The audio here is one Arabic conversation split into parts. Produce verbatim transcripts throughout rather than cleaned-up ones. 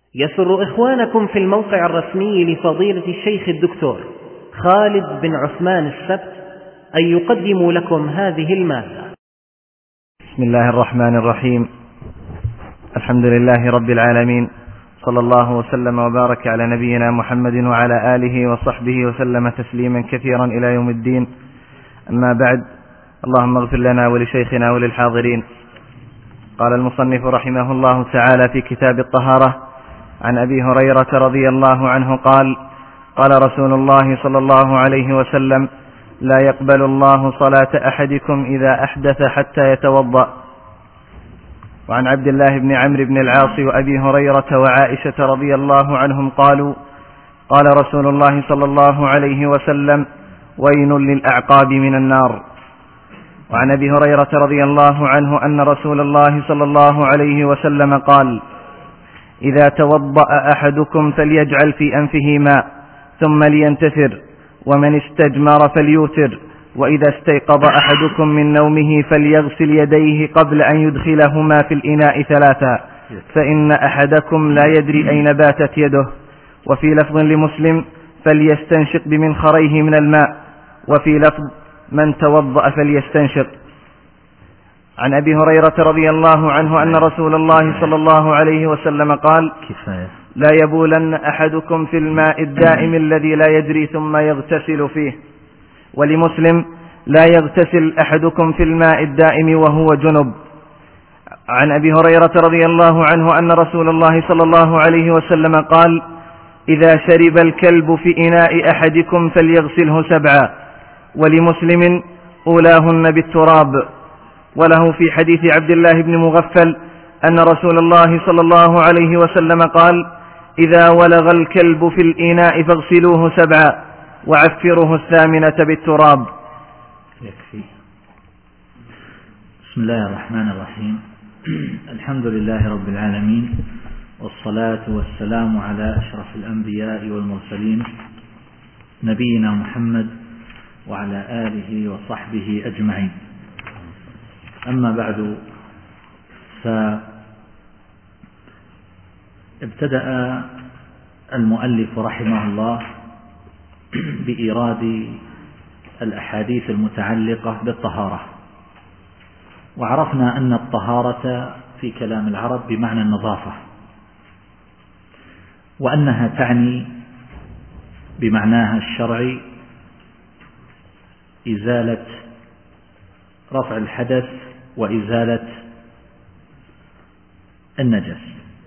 يسر إخوانكم في الموقع الرسمي لفضيلة الشيخ الدكتور خالد بن عثمان السبت أن يقدموا لكم هذه المادة. بسم الله الرحمن الرحيم. الحمد لله رب العالمين، صلى الله وسلم وبارك على نبينا محمد وعلى آله وصحبه وسلم تسليما كثيرا إلى يوم الدين. أما بعد، اللهم اغفر لنا ولشيخنا وللحاضرين. قال المصنف رحمه الله تعالى في كتاب الطهارة عن أبي هريرة رضي الله عنه قال: قال رسول الله صلى الله عليه وسلم: لا يقبل الله صلاة أحدكم إذا أحدث حتى يتوضأ. وعن عبد الله بن عمرو بن العاص وأبي هريرة وعائشة رضي الله عنهم قالوا: قال رسول الله صلى الله عليه وسلم: ويل للأعقاب من النار. وعن أبي هريرة رضي الله عنه أن رسول الله صلى الله عليه وسلم قال: إذا توضأ أحدكم فليجعل في أنفه ماء ثم لينتثر، ومن استجمر فليوتر، وإذا استيقظ أحدكم من نومه فليغسل يديه قبل أن يدخلهما في الإناء ثلاثا، فإن أحدكم لا يدري أين باتت يده. وفي لفظ لمسلم: فليستنشق بمنخريه من الماء. وفي لفظ: من توضأ فليستنشق. عن أبي هريرة رضي الله عنه أن رسول الله صلى الله عليه وسلم قال: لا يبولن أحدكم في الماء الدائم الذي لا يدري ثم يغتسل فيه. ولمسلم: لا يغتسل أحدكم في الماء الدائم وهو جنب. عن أبي هريرة رضي الله عنه أن رسول الله صلى الله عليه وسلم قال: إذا شرب الكلب في إناء أحدكم فليغسله سبعا. ولمسلم: أولاهن بالتراب. وله في حديث عبد الله بن مغفل أن رسول الله صلى الله عليه وسلم قال: إذا ولغ الكلب في الإناء فاغسلوه سبعا وعفروه الثامنة بالتراب. يكفي. بسم الله الرحمن الرحيم. الحمد لله رب العالمين، والصلاة والسلام على أشرف الأنبياء والمرسلين، نبينا محمد وعلى آله وصحبه أجمعين. أما بعد، فابتدأ المؤلف رحمه الله بإيراد الأحاديث المتعلقة بالطهارة. وعرفنا أن الطهارة في كلام العرب بمعنى النظافة، وأنها تعني بمعناها الشرعي إزالة رفع الحدث وإزالة النجس.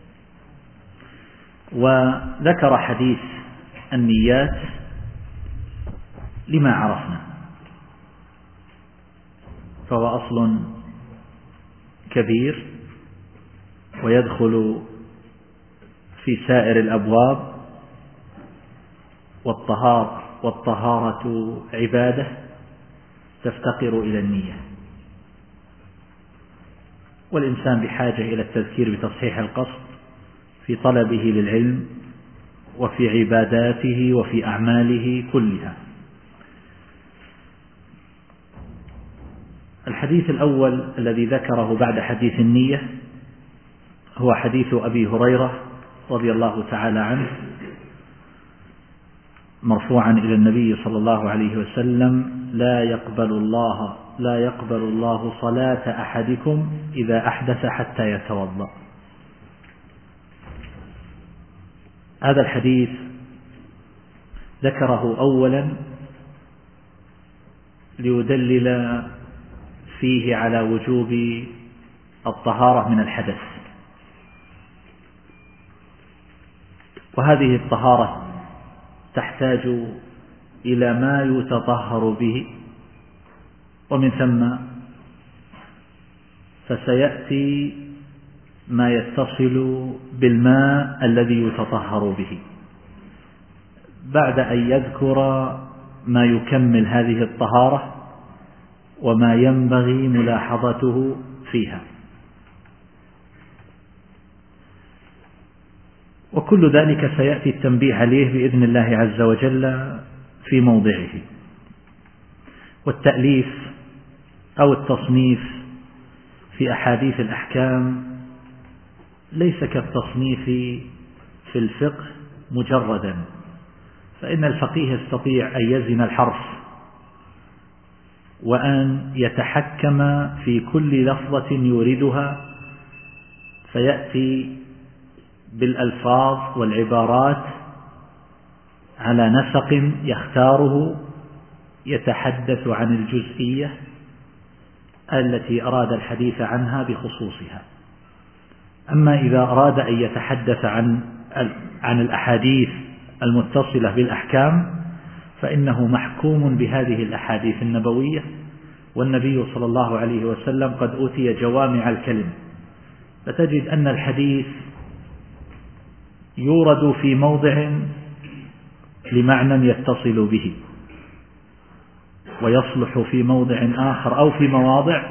وذكر حديث النيات لما عرفنا، فهو أصل كبير ويدخل في سائر الأبواب، والطهارة والطهارة عبادة تفتقر إلى النية، والإنسان بحاجة إلى التذكير بتصحيح القصد في طلبه للعلم وفي عباداته وفي أعماله كلها. الحديث الأول الذي ذكره بعد حديث النية هو حديث أبي هريرة رضي الله تعالى عنه مرفوعا إلى النبي صلى الله عليه وسلم: لا يقبل الله لا يقبل الله صلاة أحدكم إذا أحدث حتى يتوضأ. هذا الحديث ذكره أولا ليدلل فيه على وجوب الطهارة من الحدث، وهذه الطهارة تحتاج إلى ما يتطهر به، ومن ثم فسيأتي ما يتصل بالماء الذي يتطهر به بعد أن يذكر ما يكمل هذه الطهارة وما ينبغي ملاحظته فيها. وكل ذلك سيأتي التنبيه عليه بإذن الله عز وجل في موضعه. والتأليف أو التصنيف في أحاديث الأحكام ليس كالتصنيف في الفقه مجردا، فإن الفقيه يستطيع أن يزن الحرف وأن يتحكم في كل لفظة يوردها، فيأتي بالألفاظ والعبارات على نسق يختاره يتحدث عن الجزئية التي أراد الحديث عنها بخصوصها. أما إذا أراد أن يتحدث عن عن الأحاديث المتصلة بالأحكام فإنه محكوم بهذه الأحاديث النبوية، والنبي صلى الله عليه وسلم قد أوتي جوامع الكلم، فتجد أن الحديث يورد في موضع لمعنى يتصل به، ويصلح في موضع آخر أو في مواضع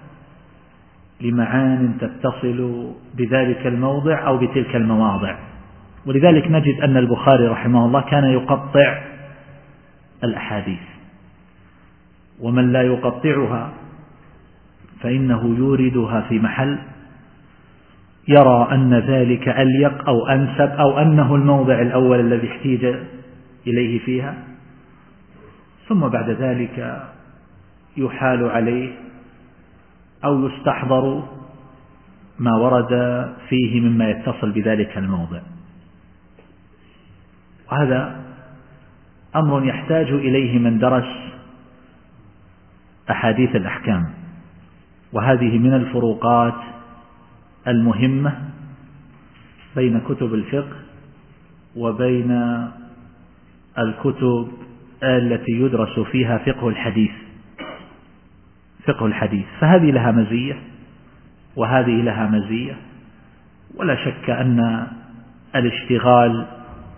لمعان تتصل بذلك الموضع أو بتلك المواضع. ولذلك نجد أن البخاري رحمه الله كان يقطع الأحاديث، ومن لا يقطعها فإنه يوردها في محل يرى أن ذلك أليق أو أنسب أو أنه الموضع الأول الذي احتيج إليه فيها، ثم بعد ذلك يحال عليه أو يستحضر ما ورد فيه مما يتصل بذلك الموضع. وهذا أمر يحتاج إليه من درس أحاديث الأحكام، وهذه من الفروقات المهمة بين كتب الفقه وبين الكتب التي يدرس فيها فقه الحديث فقه الحديث فهذه لها مزية وهذه لها مزية، ولا شك أن الاشتغال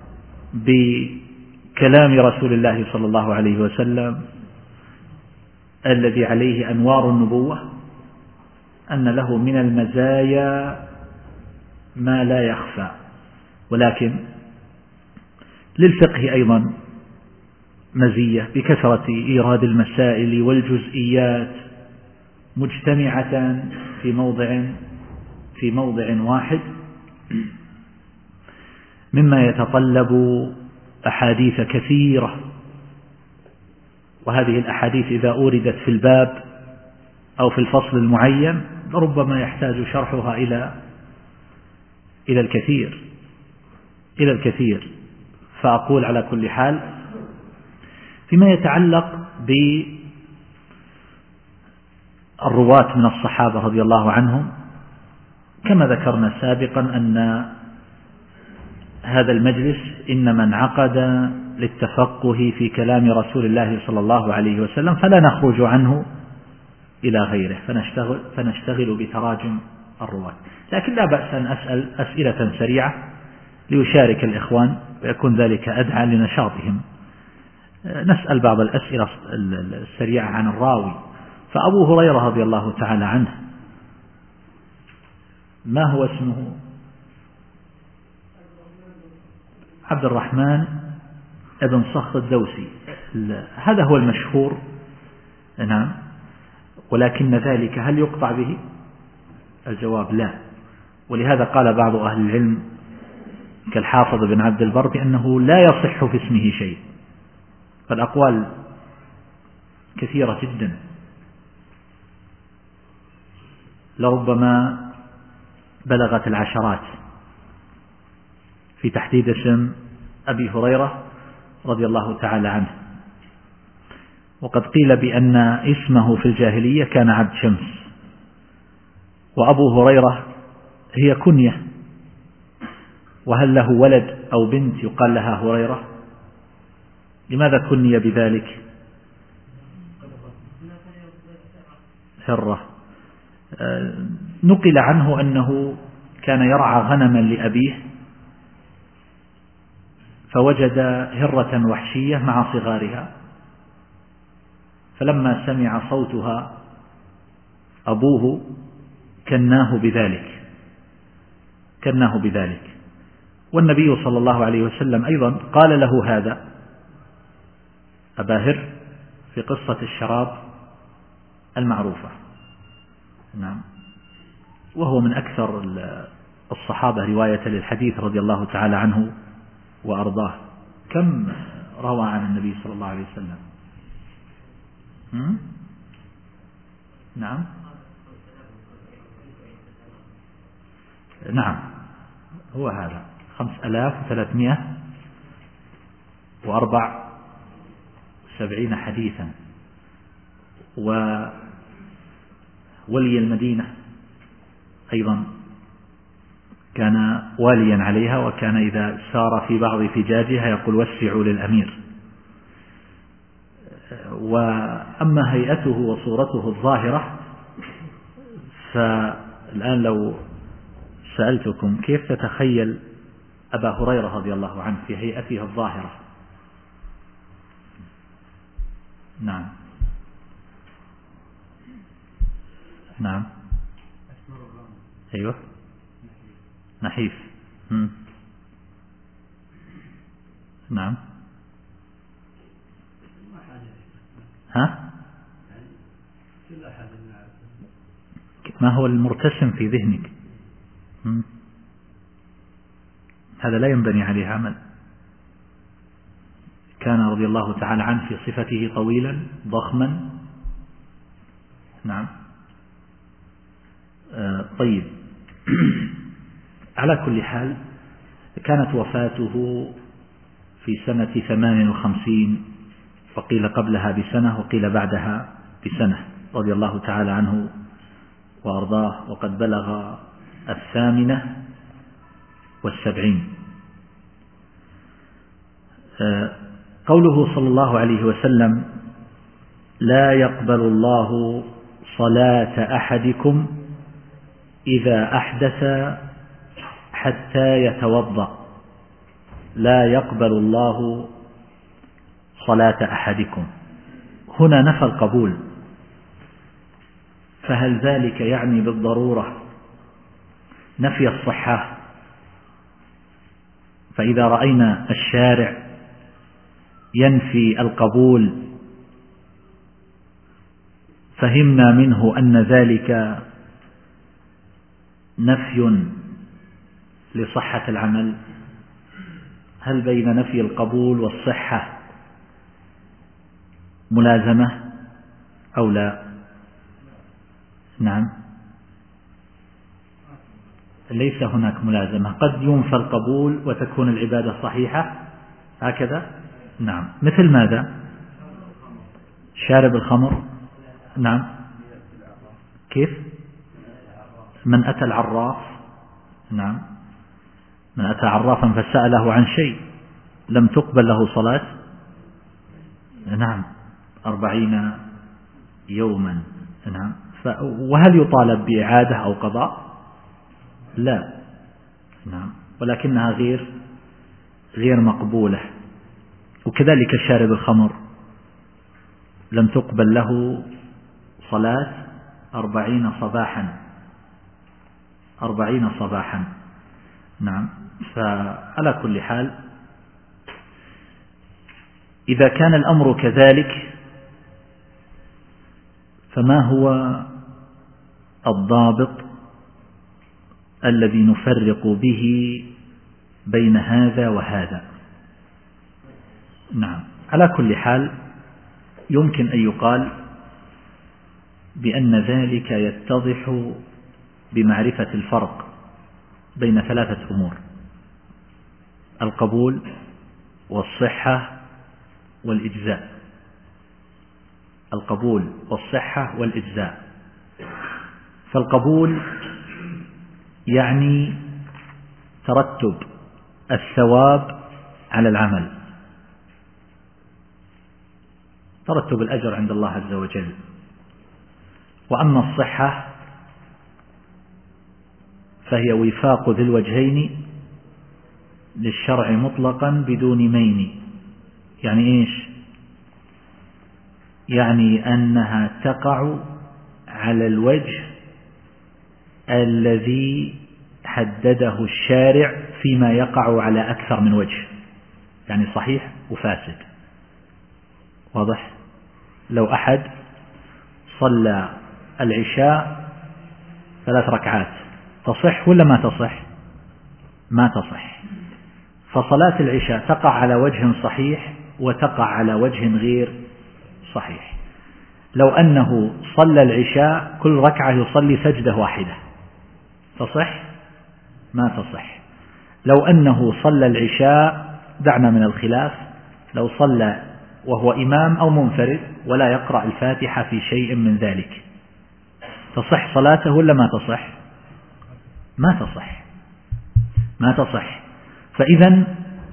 بكلام رسول الله صلى الله عليه وسلم الذي عليه أنوار النبوة أن له من المزايا ما لا يخفى، ولكن للفقه أيضا مزية بكثرة إيراد المسائل والجزئيات مجتمعة في موضع في موضع واحد، مما يتطلب أحاديث كثيرة، وهذه الأحاديث إذا أوردت في الباب أو في الفصل المعين ربما يحتاج شرحها إلى إلى الكثير إلى الكثير فأقول على كل حال فيما يتعلق بالرواة من الصحابة رضي الله عنهم، كما ذكرنا سابقا أن هذا المجلس إنما انعقد للتفقه في كلام رسول الله صلى الله عليه وسلم، فلا نخرج عنه إلى غيره فنشتغل, فنشتغل بتراجم الرواة. لكن لا بأس أن أسأل أسئلة سريعة ليشارك الإخوان ويكون ذلك أدعى لنشاطهم. نسأل بعض الأسئلة السريعة عن الراوي. فأبو هريرة رضي الله تعالى عنه ما هو اسمه؟ عبد الرحمن ابن صخر الدوسي، هذا هو المشهور، نعم، ولكن ذلك هل يقطع به؟ الجواب لا، ولهذا قال بعض أهل العلم كالحافظ بن عبد البر بأنه لا يصح في اسمه شيء، فالأقوال كثيرة جدا، لربما بلغت العشرات في تحديد اسم أبي هريرة رضي الله تعالى عنه. وقد قيل بأن اسمه في الجاهلية كان عبد شمس، وأبو هريرة هي كنية، وهل له ولد أو بنت يقال لها هريرة؟ لماذا كني بذلك؟ هرة. نقل عنه أنه كان يرعى غنما لأبيه فوجد هرة وحشية مع صغارها، فلما سمع صوتها أبوه كناه بذلك كناه بذلك والنبي صلى الله عليه وسلم أيضا قال له هذا أبا هر في قصة الشراب المعروفة، نعم، وهو من أكثر الصحابة رواية للحديث رضي الله تعالى عنه وأرضاه كم روى عن النبي صلى الله عليه وسلم؟ هم؟ نعم نعم هو هذا خمس ألاف وثلاثمائة وأربع وسبعين حديثا. وولي المدينة أيضا كان واليا عليها، وكان إذا سار في بعض فجاجها يقول وسعوا للأمير. وأما هيئته وصورته الظاهرة، فالآن لو سألتكم كيف تتخيل أبا هريرة رضي الله عنه في هيئته الظاهرة؟ نعم نعم أيوه نحيف. مم. نعم ها ما هو المرتسم في ذهنك؟ مم. هذا لا ينبني عليه عمل. كان رضي الله تعالى عنه في صفته طويلا ضخما. نعم آه طيب على كل حال كانت وفاته في سنة ثمان وخمسين، وقيل قبلها بسنة وقيل بعدها بسنة، رضي الله تعالى عنه وأرضاه، وقد بلغ الثامنة والسبعين. قوله صلى الله عليه وسلم لا يقبل الله صلاة أحدكم إذا أحدث حتى يتوضأ، لا يقبل الله صلاة أحدكم، هنا نفى القبول، فهل ذلك يعني بالضرورة نفي الصحة؟ فإذا رأينا الشارع ينفي القبول فهمنا منه أن ذلك نفي لصحة العمل. هل بين نفي القبول والصحة ملازمة أو لا؟ نعم ليس هناك ملازمة، قد ينفى القبول وتكون العبادة صحيحة هكذا. نعم مثل ماذا؟ شارب الخمر. نعم كيف؟ من أتى العراف. نعم من أتى عرافا فسأله عن شيء لم تقبل له صلاة نعم أربعين يوما. نعم وهل يطالب بإعادة أو قضاء؟ لا. نعم ولكنها غير غير مقبولة. وكذلك شارب الخمر لم تقبل له صلاة أربعين صباحا أربعين صباحا. نعم فعلى كل حال إذا كان الأمر كذلك فما هو الضابط الذي نفرق به بين هذا وهذا؟ نعم على كل حال يمكن أن يقال بأن ذلك يتضح بمعرفة الفرق بين ثلاثة أمور: القبول والصحة والإجزاء. القبول والصحة والإجزاء. فالقبول يعني ترتب الثواب على العمل، ترتب الأجر عند الله عز وجل. وأما الصحة فهي وفاق ذي الوجهين للشرع مطلقا بدون مين. يعني إيش؟ يعني أنها تقع على الوجه الذي حدده الشارع فيما يقع على أكثر من وجه، يعني صحيح وفاسد. واضح؟ لو أحد صلى العشاء ثلاث ركعات تصح ولا ما تصح؟ ما تصح. فصلاة العشاء تقع على وجه صحيح وتقع على وجه غير صحيح. لو أنه صلى العشاء كل ركعة يصلي سجدة واحدة تصح؟ ما تصح. لو أنه صلى العشاء، دعنا من الخلاف، لو صلى وهو إمام أو منفرد ولا يقرأ الفاتحة في شيء من ذلك، تصح صلاته ولا ما تصح؟ ما تصح، ما تصح. فإذا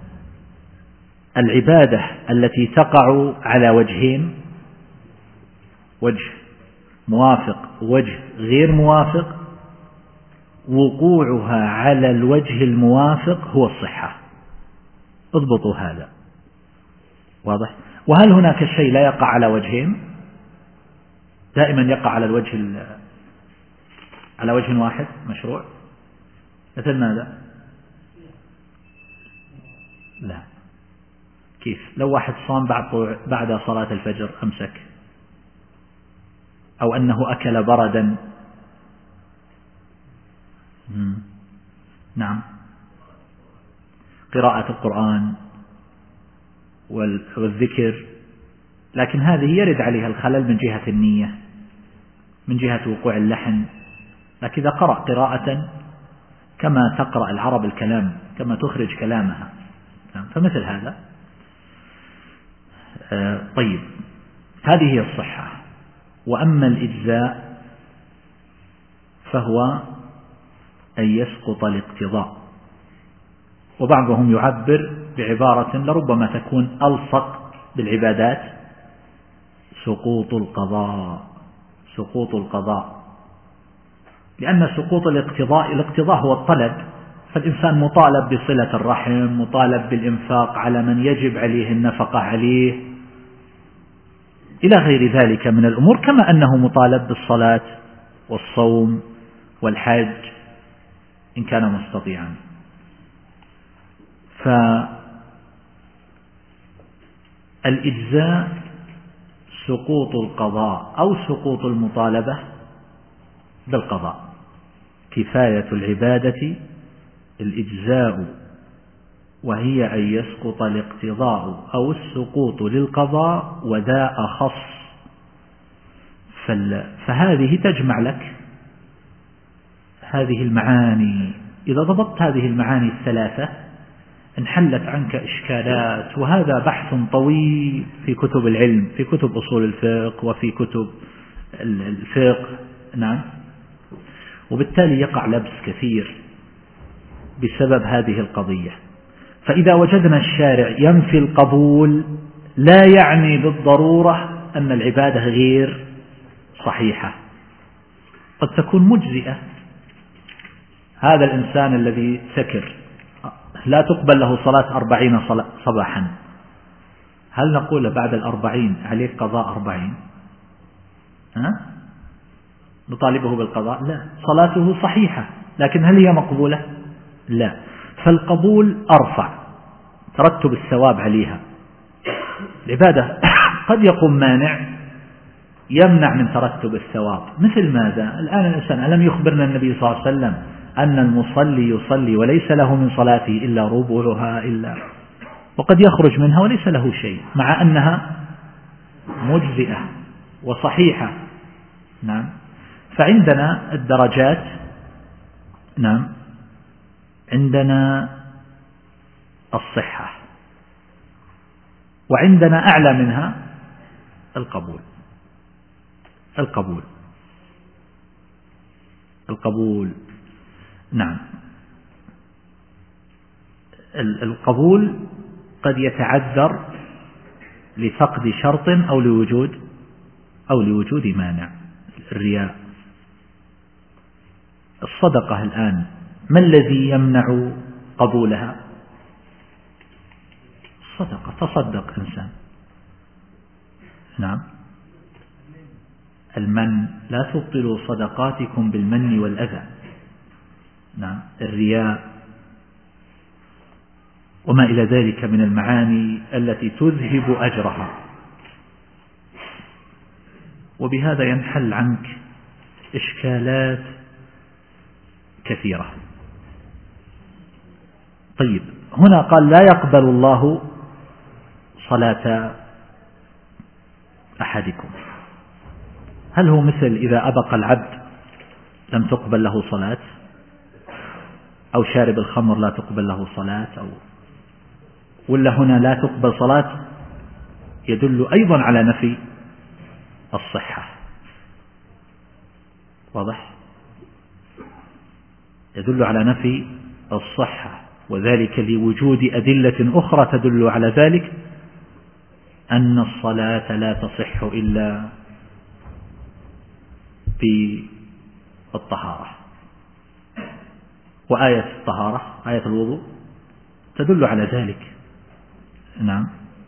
العبادة التي تقع على وجهين، وجه موافق ووجه غير موافق، وقوعها على الوجه الموافق هو الصحة. اضبطوا هذا، واضح؟ وهل هناك شيء لا يقع على وجهين؟ دائما يقع على الوجه على وجه واحد مشروع. مثل ماذا؟ لا. كيف؟ لو واحد صام بعد بعد صلاة الفجر أمسك، أو أنه أكل بردا. مم. نعم، قراءة القرآن والذكر، لكن هذه يرد عليها الخلل من جهة النية، من جهة وقوع اللحن. لكن إذا قرأ قراءة كما تقرأ العرب الكلام، كما تخرج كلامها، فمثل هذا. آه طيب، هذه هي الصحة. وأما الإجزاء فهو أن يسقط الاقتضاء، وبعضهم يعبر بعبارة لربما تكون ألصق بالعبادات: سقوط القضاء. سقوط القضاء، لأن سقوط الاقتضاء، الاقتضاء هو الطلب، فالإنسان مطالب بصلة الرحم، مطالب بالإنفاق على من يجب عليه النفقة عليه، إلى غير ذلك من الأمور، كما أنه مطالب بالصلاة والصوم والحج إن كان مستطيعا. فالإجزاء سقوط القضاء أو سقوط المطالبة بالقضاء. كفاية العبادة الإجزاء، وهي أن يسقط الاقتضاء أو السقوط للقضاء، وذا أخص. فهذه تجمع لك هذه المعاني. إذا ضبطت هذه المعاني الثلاثة انحلت عنك إشكالات، وهذا بحث طويل في كتب العلم، في كتب أصول الفقه وفي كتب الفقه. نعم. وبالتالي يقع لبس كثير بسبب هذه القضية. فإذا وجدنا الشارع ينفي القبول، لا يعني بالضرورة أن العبادة غير صحيحة، قد تكون مجزئة. هذا الإنسان الذي سكر لا تقبل له صلاة أربعين صباحا، هل نقول بعد الأربعين عليك قضاء أربعين؟ ها؟ نطالبه بالقضاء؟ لا، صلاته صحيحة، لكن هل هي مقبولة؟ لا. فالقبول أرفع، ترتب الثواب عليها. العبادة قد يقوم مانع يمنع من ترتب الثواب. مثل ماذا؟ الآن الإنسان، ألم يخبرنا النبي صلى الله عليه وسلم أن المصلي يصلي وليس له من صلاته إلا ربعها، إلا وقد يخرج منها وليس له شيء، مع أنها مجزئة وصحيحة. نعم. فعندنا الدرجات. نعم. عندنا الصحة، وعندنا أعلى منها القبول. القبول القبول نعم. القبول قد يتعذر لفقد شرط أو لوجود أو لوجود مانع. الرياء، الصدقة الآن ما الذي يمنع قبولها؟ الصدقة، تصدق إنسان. نعم. المن، لا تبطلوا صدقاتكم بالمن والأذى. نعم. الرياء وما إلى ذلك من المعاني التي تذهب أجرها. وبهذا ينحل عنك إشكالات كثيرة. طيب هنا قال لا يقبل الله صلاة أحدكم، هل هو مثل إذا أبق العبد لم تقبل له صلاة، أو شارب الخمر لا تقبل له صلاة، أو ولا هنا لا تقبل صلاة يدل أيضا على نفي الصحة؟ واضح؟ يدل على نفي الصحة، وذلك لوجود أدلة أخرى تدل على ذلك، أن الصلاة لا تصح إلا بالطهارة، وآية الطهارة آية الوضوء تدل على ذلك. نعم.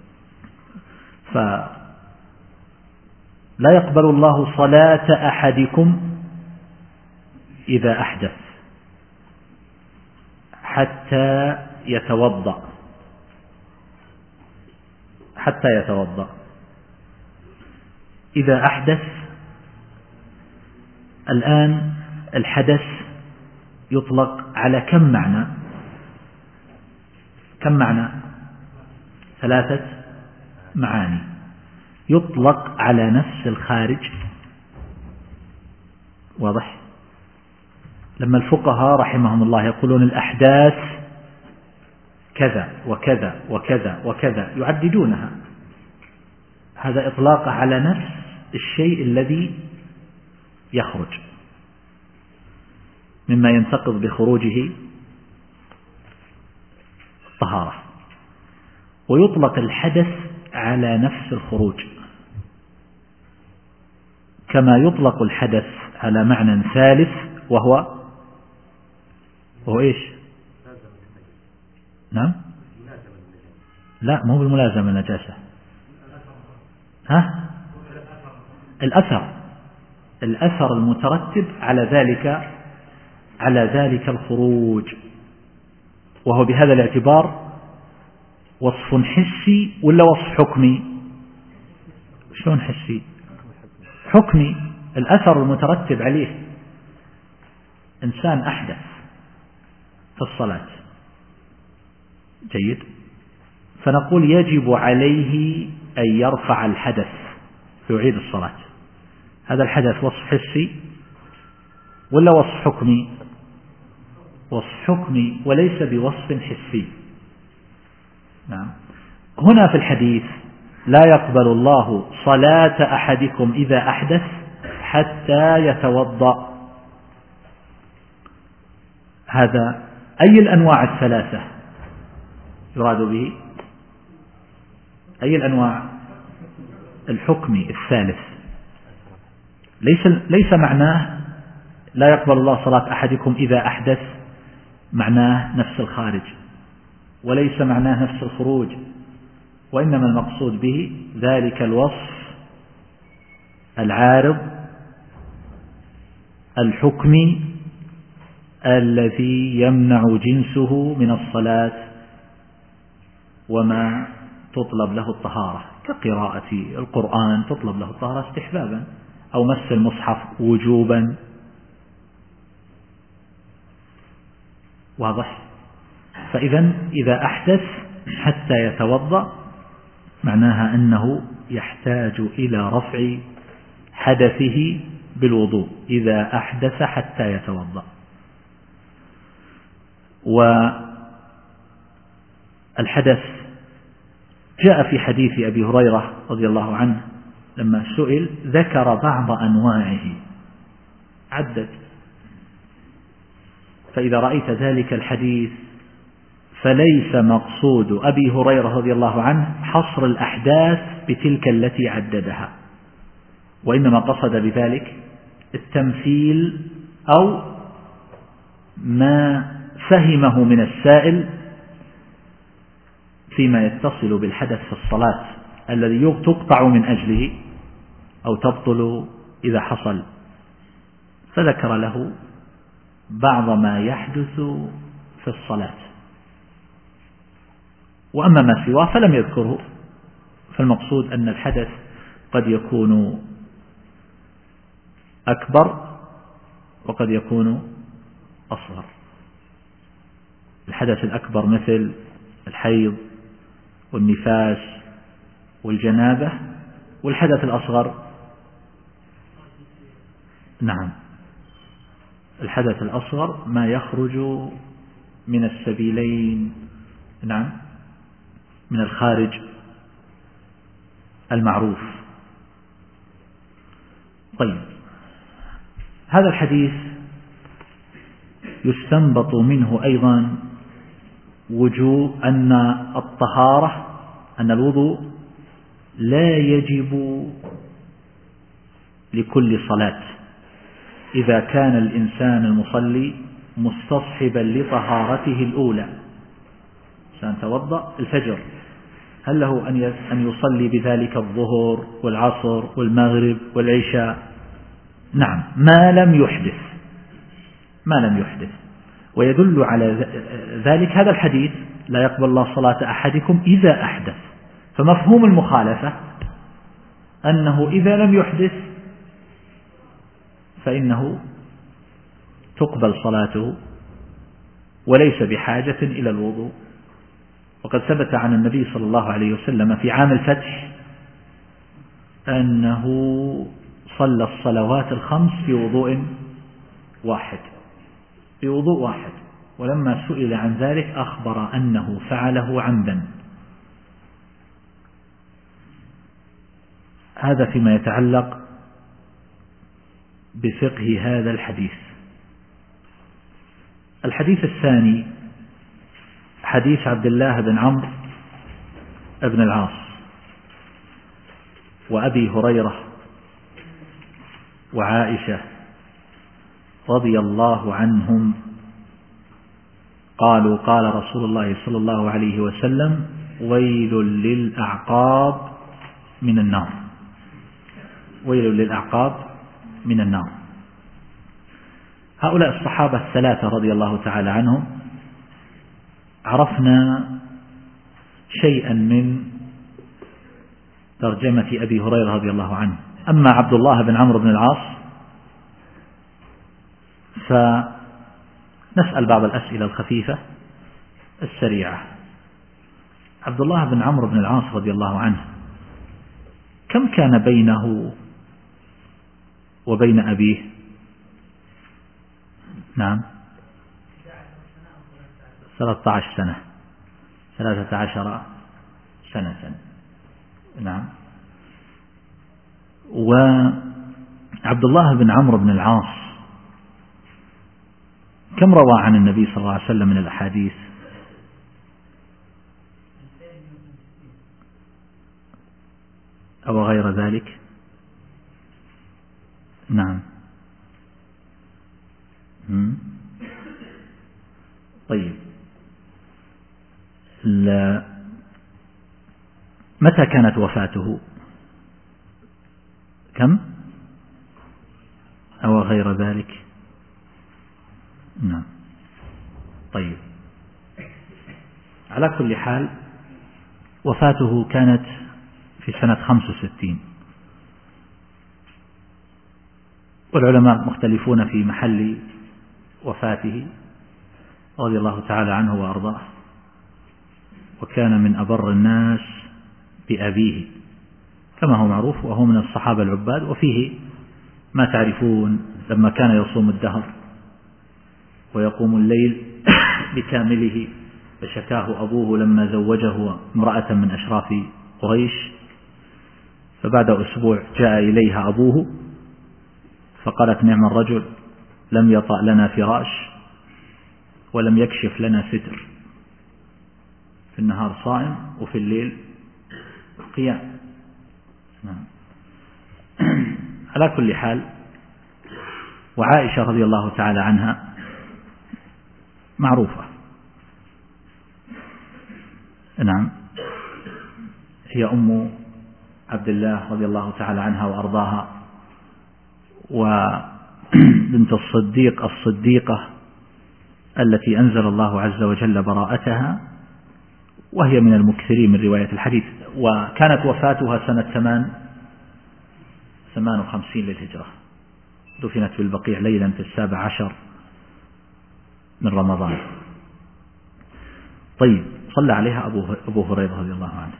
فلا يقبل الله صلاة أحدكم إذا أحدث حتى يتوضأ حتى يتوضأ إذا أحدث. الآن الحدث يطلق على كم معنى؟ كم معنى؟ ثلاثة معاني. يطلق على نفس الخارج، واضح؟ لما الفقهاء رحمهم الله يقولون الأحداث كذا وكذا وكذا وكذا يعددونها، هذا إطلاق على نفس الشيء الذي يخرج مما ينتقض بخروجه الطهارة. ويطلق الحدث على نفس الخروج، كما يطلق الحدث على معنى ثالث وهو وهو إيش؟ نعم؟ لا، مو بالملازمة النجاسة، ها؟ الأثر الأثر المترتب على ذلك على ذلك الخروج، وهو بهذا الاعتبار وصف حسي ولا وصف حكمي؟ شلون حسي؟ حكمي. الأثر المترتب عليه، إنسان أحدث في الصلاة، جيد، فنقول يجب عليه أن يرفع الحدث فيعيد الصلاة. هذا الحدث وصف حسي ولا وصف حكمي؟ وصف حكمي وليس بوصف حسي. نعم. هنا في الحديث لا يقبل الله صلاة أحدكم إذا أحدث حتى يتوضأ، هذا أي الأنواع الثلاثة يراد به؟ أي الأنواع؟ الحكمي الثالث. ليس ليس معناه لا يقبل الله صلاة أحدكم إذا أحدث معناه نفس الخارج، وليس معناه نفس الخروج، وإنما المقصود به ذلك الوصف العارض الحكمي الذي يمنع جنسه من الصلاة وما تطلب له الطهارة، كقراءة القرآن تطلب له الطهارة استحبابا، أو مس المصحف وجوبا. واضح؟ فإذا إذا أحدث حتى يتوضأ معناها أنه يحتاج إلى رفع حدثه بالوضوء إذا أحدث حتى يتوضأ. والحدث جاء في حديث أبي هريرة رضي الله عنه لما سئل ذكر بعض أنواعه عدد. فإذا رأيت ذلك الحديث فليس مقصود أبي هريرة رضي الله عنه حصر الأحداث بتلك التي عددها، وإنما قصد بذلك التمثيل أو ما فهمه من السائل فيما يتصل بالحدث في الصلاة الذي تقطع من أجله أو تبطل إذا حصل، فذكر له بعض ما يحدث في الصلاة، وأما ما سواه فلم يذكره. فالمقصود أن الحدث قد يكون أكبر وقد يكون أصغر. الحدث الأكبر مثل الحيض والنفاس والجنابة، والحدث الأصغر نعم الحدث الأصغر ما يخرج من السبيلين، نعم من الخارج المعروف. طيب، هذا الحديث يستنبط منه أيضا وجوب أن الطهارة أن الوضوء لا يجب لكل صلاة إذا كان الإنسان المصلي مستصحبا لطهارته الأولى. سنتوضأ الفجر، هل له أن يصلي بذلك الظهر والعصر والمغرب والعشاء؟ نعم، ما لم يحدث ما لم يحدث ويدل على ذلك هذا الحديث: لا يقبل الله صلاة أحدكم إذا أحدث. فمفهوم المخالفة أنه إذا لم يحدث فإنه تقبل صلاته وليس بحاجة إلى الوضوء. وقد ثبت عن النبي صلى الله عليه وسلم في عام الفتح أنه صلى الصلوات الخمس بوضوء واحد بوضوء واحد ولما سئل عن ذلك أخبر أنه فعله عمدا. هذا فيما يتعلق بفقه هذا الحديث. الحديث الثاني حديث عبد الله بن عمرو بن العاص وأبي هريرة وعائشة رضي الله عنهم قالوا: قال رسول الله صلى الله عليه وسلم: ويل للأعقاب من النار ويل للأعقاب من النار. هؤلاء الصحابة الثلاثة رضي الله تعالى عنهم عرفنا شيئا من ترجمة أبي هريرة رضي الله عنه. أما عبد الله بن عمرو بن العاص فنسأل بعض الأسئلة الخفيفة السريعة. عبد الله بن عمرو بن العاص رضي الله عنه كم كان بينه وبين أبيه؟ نعم ثلاثة عشر سنة ثلاثة عشر سنة. نعم. وعبد الله بن عمرو بن العاص كم روى عن النبي صلى الله عليه وسلم من الأحاديث؟ أو غير ذلك؟ نعم. طيب، متى كانت وفاته؟ كم؟ أو غير ذلك؟ نعم. طيب، على كل حال وفاته كانت في سنة خمس وستين، والعلماء مختلفون في محل وفاته رضي الله تعالى عنه وأرضاه. وكان من أبر الناس بأبيه كما هو معروف، وهو من الصحابة العباد. وفيه ما تعرفون: لما كان يصوم الدهر ويقوم الليل بكامله فشكاه أبوه لما زوجه امرأة من أشراف قريش، فبعد أسبوع جاء إليها أبوه فقالت: نعم الرجل، لم يطأ لنا فراش ولم يكشف لنا ستر، في النهار صائم وفي الليل قيام. نعم. على كل حال، وعائشة رضي الله تعالى عنها معروفة. نعم، هي أم عبد الله رضي الله تعالى عنها وأرضاها، وبنت الصديق الصديقة التي أنزل الله عز وجل براءتها، وهي من المكثرين من رواية الحديث. وكانت وفاتها سنة ثمان ثمان وخمسين للهجرة، دفنت في البقيع ليلا في السابع عشر من رمضان. طيب، صلى عليها أبو هريرة رضي الله عنه.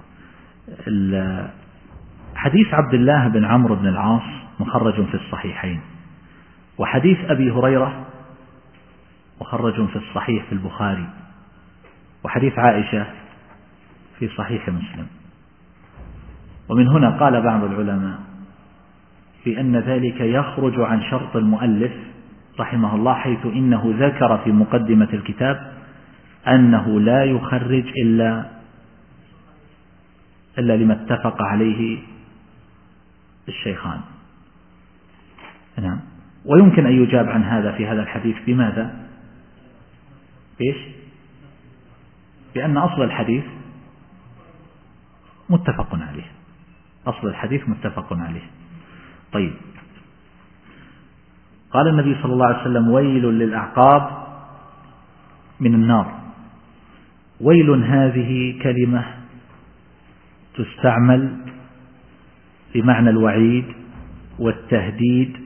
حديث عبد الله بن عمرو بن العاص مخرج في الصحيحين، وحديث أبي هريرة مخرج في الصحيح في البخاري، وحديث عائشة في صحيح مسلم. ومن هنا قال بعض العلماء بأن ذلك يخرج عن شرط المؤلف رحمه الله، حيث إنه ذكر في مقدمة الكتاب أنه لا يخرج إلا إلا لما اتفق عليه الشيخان. نعم. ويمكن أن يجاب عن هذا في هذا الحديث بماذا؟ إيش؟ بأن أصل الحديث متفق عليه، أصل الحديث متفق عليه. طيب، قال النبي صلى الله عليه وسلم: ويل للأعقاب من النار. ويل هذه كلمة تستعمل بمعنى الوعيد والتهديد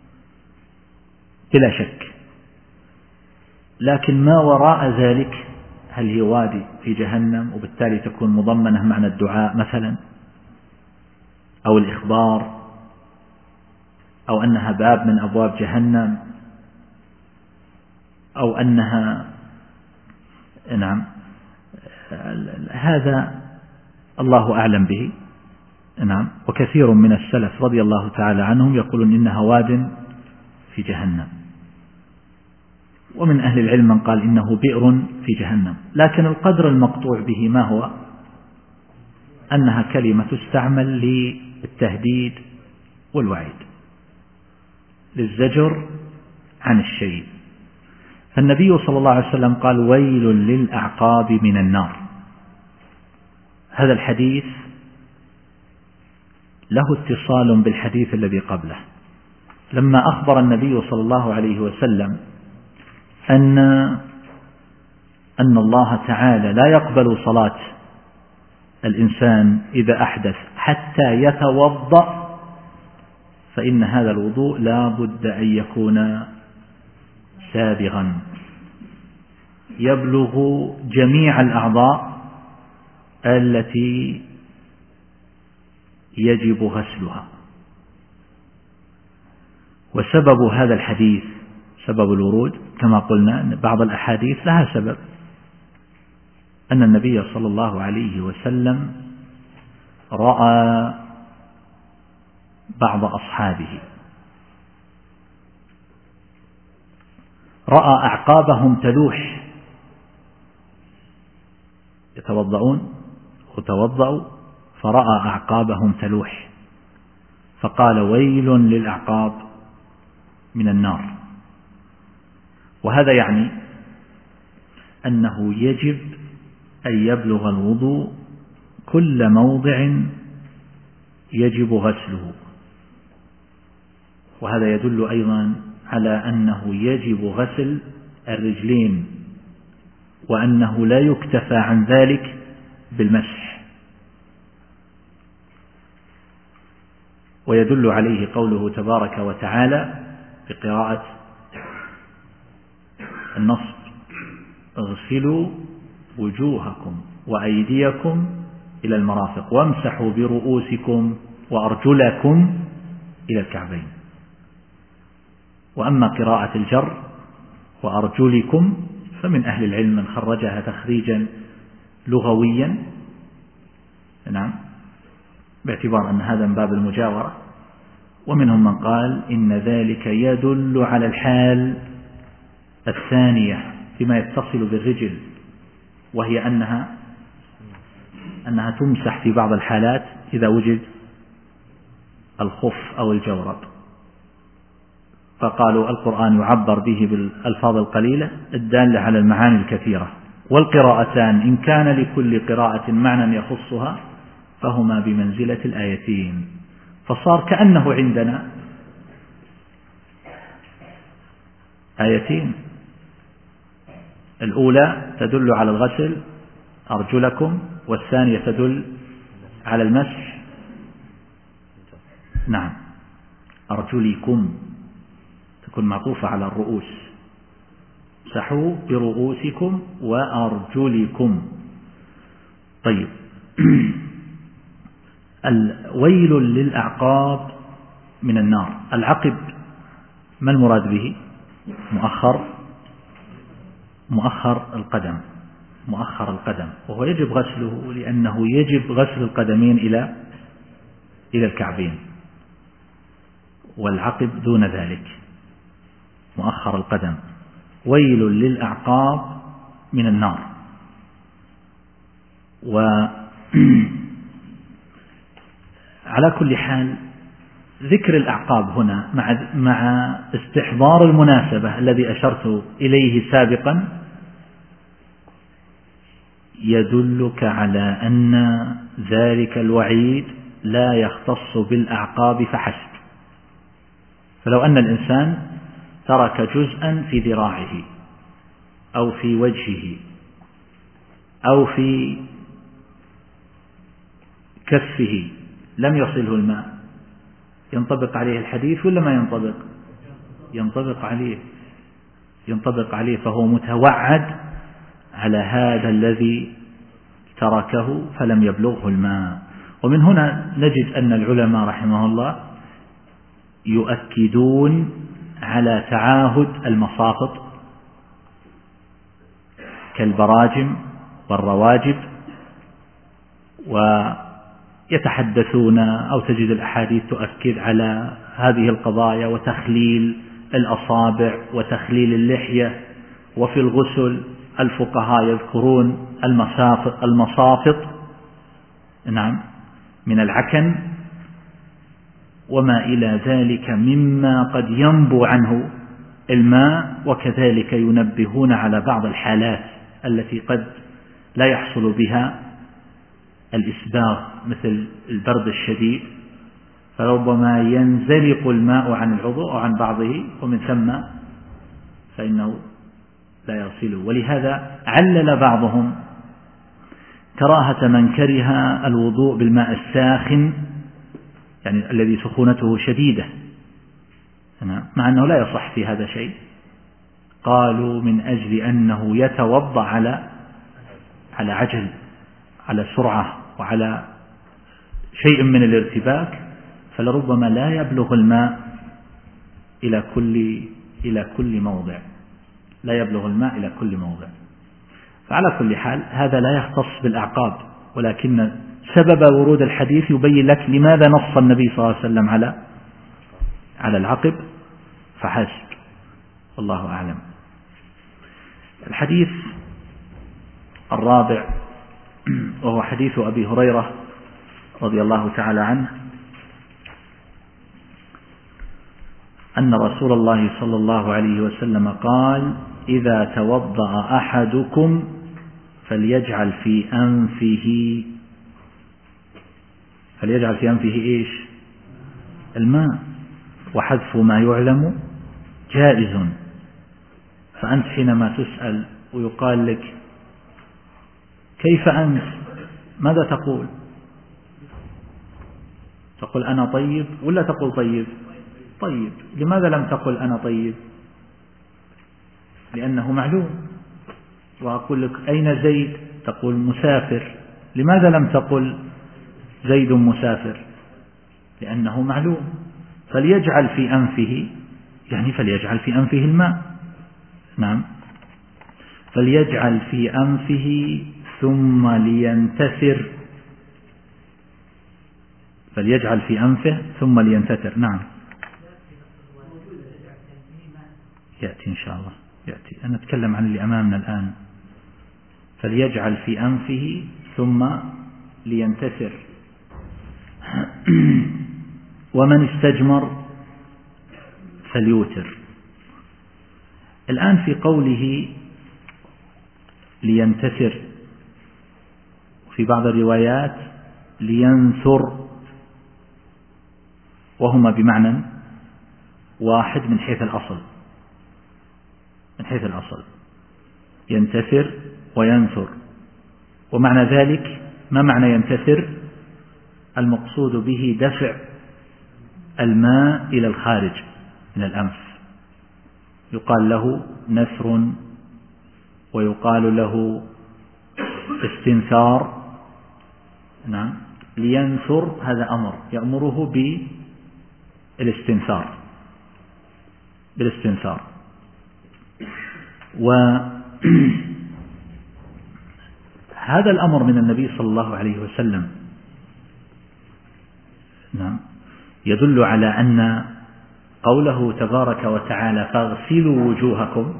بلا شك، لكن ما وراء ذلك، هل هي وادي في جهنم وبالتالي تكون مضمنة معنى الدعاء مثلا، أو الإخبار، أو أنها باب من أبواب جهنم، أو أنها نعم هذا الله أعلم به. نعم. وكثير من السلف رضي الله تعالى عنهم يقولون إنها واد في جهنم، ومن أهل العلم من قال إنه بئر في جهنم. لكن القدر المقطوع به ما هو؟ أنها كلمة تستعمل للتهديد والوعيد، للزجر عن الشيء. فالنبي صلى الله عليه وسلم قال: ويل للأعقاب من النار. هذا الحديث له اتصال بالحديث الذي قبله، لما أخبر النبي صلى الله عليه وسلم أن أن الله تعالى لا يقبل صلاة الإنسان إذا أحدث حتى يتوضأ، فإن هذا الوضوء لا بد أن يكون سابغا يبلغ جميع الأعضاء التي يجب غسلها. وسبب هذا الحديث، سبب الورود كما قلنا أن بعض الأحاديث لها سبب، أن النبي صلى الله عليه وسلم رأى بعض أصحابه رأى أعقابهم تلوح، يتوضؤون وتوضأوا فرأى أعقابهم تلوح، فقال: ويل للأعقاب من النار. وهذا يعني أنه يجب أن يبلغ الوضوء كل موضع يجب غسله. وهذا يدل أيضا على أنه يجب غسل الرجلين، وأنه لا يكتفى عن ذلك بالمسح. ويدل عليه قوله تبارك وتعالى بقراءة النصب: اغسلوا وجوهكم وأيديكم إلى المرافق وامسحوا برؤوسكم وأرجلكم إلى الكعبين. وأما قراءة الجر وأرجلكم فمن أهل العلم من خرجها تخريجا لغويا، نعم، باعتبار أن هذا من باب المجاورة. ومنهم من قال إن ذلك يدل على الحال الثانية بما يتصل بالرجل، وهي أنها أنها تمسح في بعض الحالات إذا وجد الخف أو الجورب. فقالوا القرآن يعبر به بالألفاظ القليلة الدالة على المعاني الكثيرة، والقراءتان إن كان لكل قراءة معنى يخصها فهما بمنزلة الآيتين. فصار كأنه عندنا آيتين، الأولى تدل على الغسل أرجلكم، والثانية تدل على المسح، نعم، أرجلكم تكون معطوفة على الرؤوس، مسحوا برؤوسكم وأرجلكم. طيب. الويل للأعقاب من النار. العقب ما المراد به؟ مؤخر مؤخر القدم مؤخر القدم وهو يجب غسله، لأنه يجب غسل القدمين إلى إلى الكعبين، والعقب دون ذلك. مؤخر القدم. ويل للأعقاب من النار. وعلى كل حال ذكر الأعقاب هنا مع مع استحضار المناسبة الذي أشرت إليه سابقا يدلك على أن ذلك الوعيد لا يختص بالأعقاب فحسب. فلو أن الإنسان ترك جزءا في ذراعه أو في وجهه أو في كفه لم يصله الماء، ينطبق عليه الحديث ولا ما ينطبق؟ ينطبق عليه ينطبق عليه فهو متوعد على هذا الذي تركه فلم يبلغه الماء. ومن هنا نجد أن العلماء رحمه الله يؤكدون على تعاهد المصافط كالبراجم والرواجب، ويتحدثون أو تجد الأحاديث تؤكد على هذه القضايا، وتخليل الأصابع وتخليل اللحية. وفي الغسل الفقهاء يذكرون المصافط نعم من العكن وما إلى ذلك مما قد ينبو عنه الماء، وكذلك ينبهون على بعض الحالات التي قد لا يحصل بها الإسباغ مثل البرد الشديد، فربما ينزلق الماء عن العضو أو عن بعضه، ومن ثم فإنه لا يغسله. ولهذا علل بعضهم كراهة من كره الوضوء بالماء الساخن، يعني الذي سخونته شديدة، مع أنه لا يصح في هذا شيء. قالوا من أجل أنه يتوضأ على على عجل، على سرعة، وعلى شيء من الارتباك، فلربما لا يبلغ الماء إلى كل إلى كل موضع لا يبلغ الماء إلى كل موضع. فعلى كل حال هذا لا يختص بالأعقاب، ولكن سبب ورود الحديث يبين لك لماذا نص النبي صلى الله عليه وسلم على على العقب فحسب. والله أعلم. الحديث الرابع وهو حديث أبي هريرة رضي الله تعالى عنه أن رسول الله صلى الله عليه وسلم قال: إذا توضأ أحدكم فليجعل في أنفه فليجعل في أنفه إيش؟ الماء، وحذف ما يعلم جائز. فأنت حينما تسأل ويقال لك كيف أنت، ماذا تقول؟ تقول أنا طيب ولا تقول طيب؟ طيب. لماذا لم تقل أنا طيب؟ لأنه معلوم. وأقول لك أين زيد؟ تقول مسافر. لماذا لم تقل زيد مسافر؟ لأنه معلوم. فليجعل في أنفه، يعني فليجعل في أنفه الماء. نعم، فليجعل في أنفه ثم لينتثر فليجعل في أنفه ثم لينتثر. نعم، يأتي إن شاء الله يأتي. أنا أتكلم عن اللي أمامنا الآن. فليجعل في أنفه ثم لينتثر. ومن استجمر فليوتر. الآن في قوله لينتثر، في بعض الروايات لينثر، وهما بمعنى واحد من حيث الأصل من حيث الأصل ينتثر وينثر. ومعنى ذلك، ما معنى ينتثر؟ المقصود به دفع الماء إلى الخارج من الأنف، يقال له نثر، ويقال له استنثار، نعم لينثر هذا أمر يأمره بالاستنثار بالاستنثار وهذا الأمر من النبي صلى الله عليه وسلم نعم يدل على أن قوله تبارك وتعالى فاغسلوا وجوهكم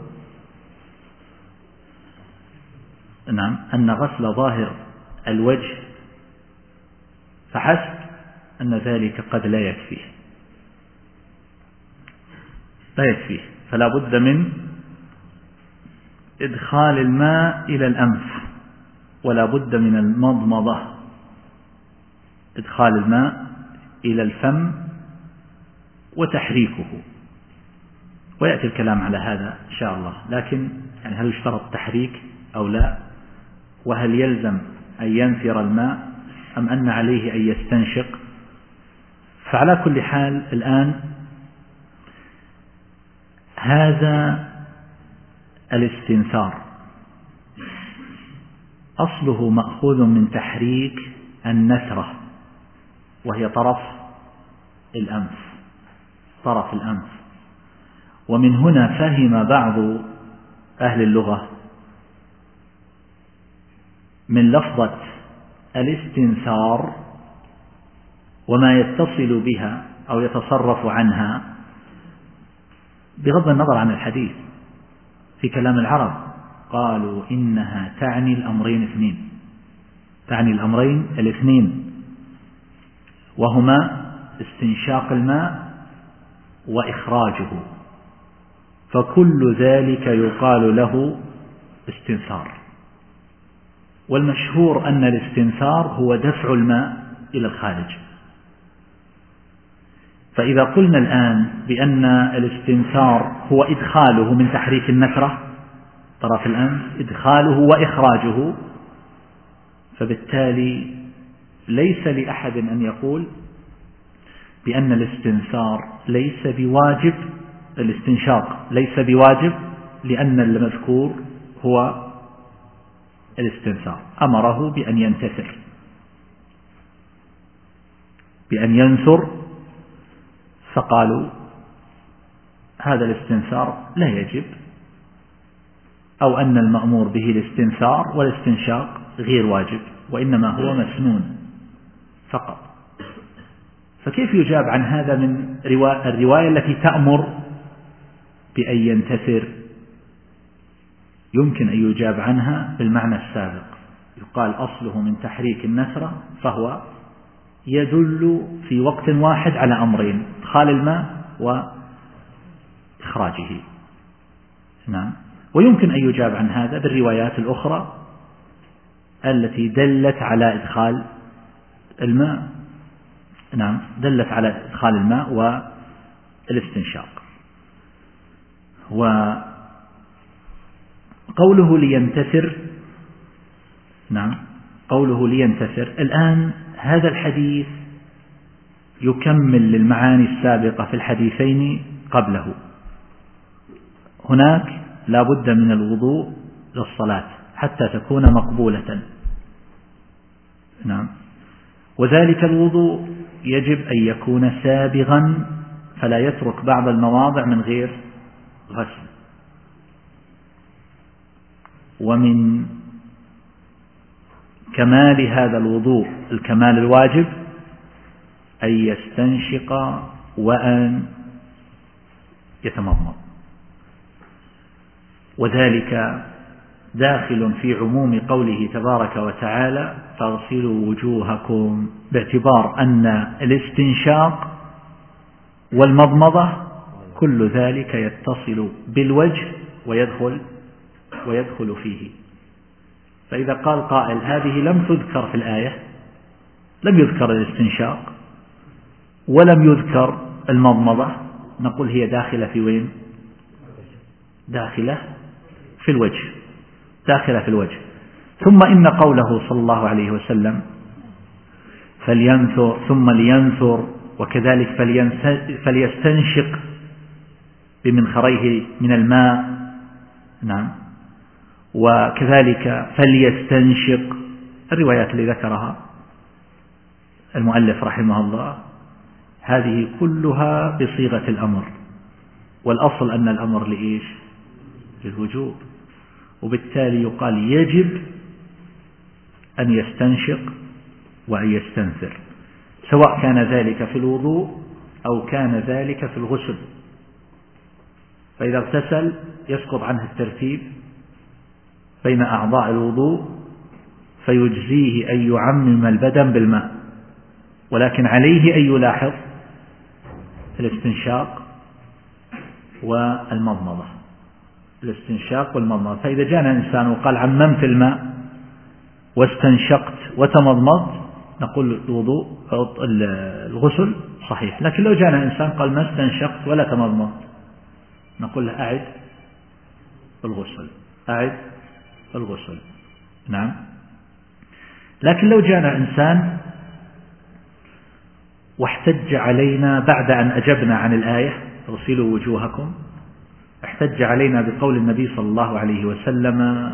نعم أن غسل ظاهر الوجه فحسب أن ذلك قد لا يكفيه لا يكفيه فلا بد من إدخال الماء إلى الأنف ولا بد من المضمضة إدخال الماء إلى الفم وتحريكه ويأتي الكلام على هذا إن شاء الله لكن يعني هل يشترط تحريك أو لا وهل يلزم أن ينثر الماء أم أن عليه أن يستنشق فعلى كل حال الآن هذا الاستنثار أصله مأخوذ من تحريك النثرة وهي طرف الأنف طرف الأنف ومن هنا فهم بعض أهل اللغة من لفظة الاستنثار وما يتصل بها أو يتصرف عنها بغض النظر عن الحديث في كلام العرب قالوا إنها تعني الأمرين اثنين تعني الأمرين الاثنين وهما استنشاق الماء وإخراجه فكل ذلك يقال له استنثار والمشهور أن الاستنثار هو دفع الماء إلى الخارج فإذا قلنا الآن بأن الاستنثار هو إدخاله من تحريك النثرة طرف الأنف إدخاله وإخراجه فبالتالي ليس لأحد أن يقول بأن الاستنثار ليس بواجب الاستنشاق ليس بواجب لأن المذكور هو الاستنثار أمره بأن ينتثر بأن ينثر فقالوا هذا الاستنثار لا يجب أو أن المأمور به الاستنثار والاستنشاق غير واجب وإنما هو مسنون فقط فكيف يجاب عن هذا من الرواية التي تأمر بأن ينتثر يمكن أن يجاب عنها بالمعنى السابق يقال أصله من تحريك النثرة فهو يدل في وقت واحد على أمرين إدخال الماء وإخراجه نعم ويمكن أن يجاب عن هذا بالروايات الأخرى التي دلت على إدخال الماء نعم دلت على إدخال الماء والاستنشاق وقوله لينتثر نعم قوله لينتثر الآن هذا الحديث يكمل للمعاني السابقة في الحديثين قبله هناك لا بد من الوضوء للصلاة حتى تكون مقبولة نعم وذلك الوضوء يجب أن يكون سابغا فلا يترك بعض المواضع من غير غسل ومن كمال هذا الوضوء الكمال الواجب أن يستنشق وأن يتمضمض وذلك داخل في عموم قوله تبارك وتعالى فاغسلوا وجوهكم باعتبار أن الاستنشاق والمضمضة كل ذلك يتصل بالوجه ويدخل ويدخل فيه فإذا قال قائل هذه لم تذكر في الآية لم يذكر الاستنشاق ولم يذكر المضمضة نقول هي داخلة في وين داخلة في الوجه داخلة في الوجه ثم إن قوله صلى الله عليه وسلم فلينثر ثم لينثر وكذلك فليستنشق بمنخريه من الماء نعم وكذلك فليستنشق الروايات اللي ذكرها المؤلف رحمه الله هذه كلها بصيغة الأمر، والأصل أن الأمر لإيش؟ للوجوب، وبالتالي يقال يجب أن يستنشق وأن يستنثر، سواء كان ذلك في الوضوء أو كان ذلك في الغسل. فإذا اغتسل يسقط عنه الترتيب بين أعضاء الوضوء فيجزيه أن يعمم البدن بالماء، ولكن عليه أن يلاحظ الاستنشاق والمضمضة، الاستنشاق والمضمضة. فإذا جاءنا إنسان وقال عممت الماء واستنشقت وتمضمضت نقول الوضوء الغسل صحيح، لكن لو جاءنا إنسان قال ما استنشقت ولا تمضمضت نقول له أعد الغسل، أعد الغسل. نعم. لكن لو جاءنا إنسان واحتج علينا بعد أن أجبنا عن الآية اغسلوا وجوهكم، احتج علينا بقول النبي صلى الله عليه وسلم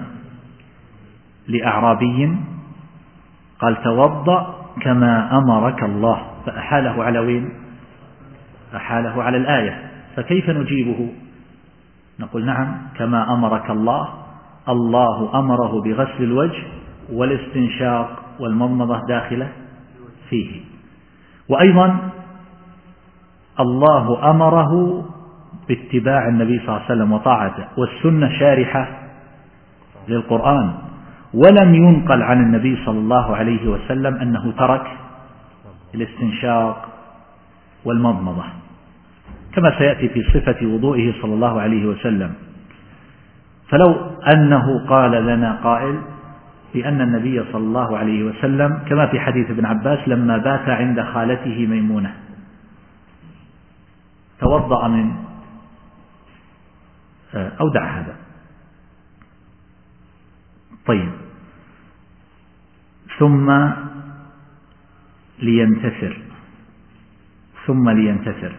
لأعرابي قال توضأ كما أمرك الله، فأحاله على وين؟ أحاله على الآية، فكيف نجيبه؟ نقول نعم كما أمرك الله، الله أمره بغسل الوجه والاستنشاق والمضمضة داخلة فيه، وأيضا الله أمره باتباع النبي صلى الله عليه وسلم وطاعته، والسنة شارحة للقرآن، ولم ينقل عن النبي صلى الله عليه وسلم أنه ترك الاستنشاق والمضمضة، كما سيأتي في صفة وضوئه صلى الله عليه وسلم. فلو أنه قال لنا قائل بأن النبي صلى الله عليه وسلم كما في حديث ابن عباس لما بات عند خالته ميمونة توضأ من أو دع هذا. طيب، ثم لينتثر ثم لينتثر